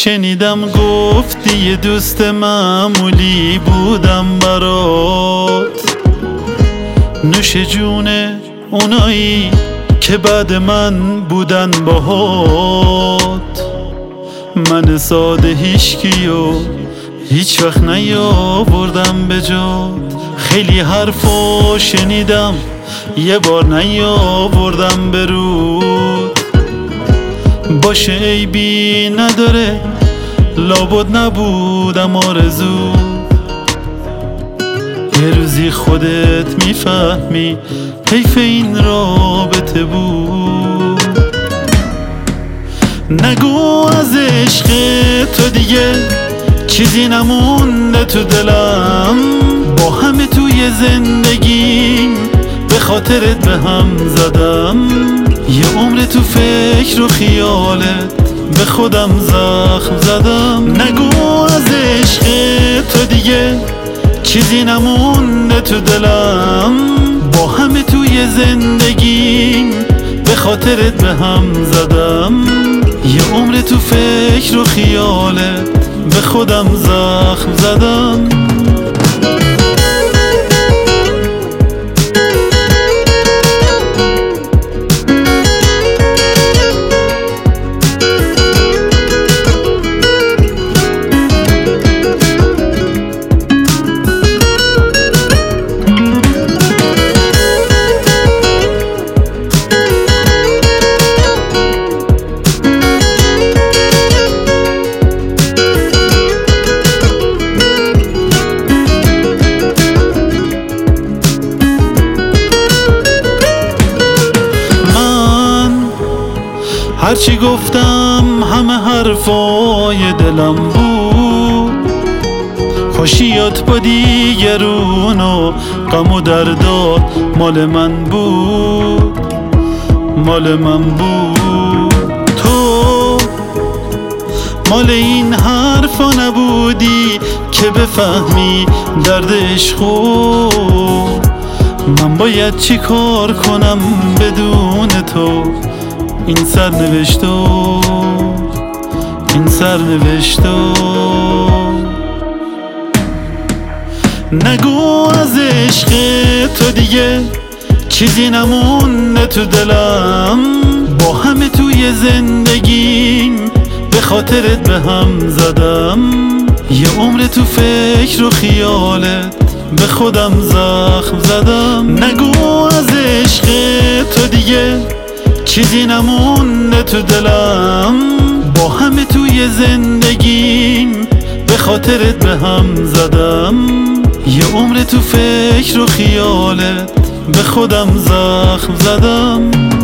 شنیدم گفتی یه دوست معمولی بودم برات، نوش جون اونایی که بعد من بودن باهات. من ساده هیچکیو هیچ وقت نیاوردم به جات، خیلی حرفا شنیدم یه بار نیاوردم به رود. باشه عیبی نداره لابد نبودم آرزو، یه روزی خودت میفهمی حیف این رابطه بود. نگو از عشق تو دیگه چیزی نمونده تو دلم، با همه توی زندگیم به خاطرت به هم زدم. یه عمر تو فکر و خیالت به خودم زخم زدم. نگو از عشق تو دیگه چیزی نمونده تو دلم، با همه توی زندگیم به خاطرت به هم زدم. یه عمر تو فکر و خیالت به خودم زخم زدم. هرچی گفتم همه حرفای دلم بود، خوشیات با دیگرون و غم و دردات مال من بود، مال من بود. تو مال این حرفا نبودی که بفهمی درد عشقو. من باید چی کار کنم بدون تو این سرنوشتو، این سرنوشتو. نگو از عشق تو دیگه چیزی نمونده تو دلم، با همه توی زندگیم به خاطرت به هم زدم. یه عمر تو فکر و خیالت به خودم زخم زدم. نگو از عشق تو دیگه چیزی نمونده تو دلم، با همه توی زندگیم به خاطرت به هم زدم. یه عمر تو فکر و خیالت به خودم زخم زدم.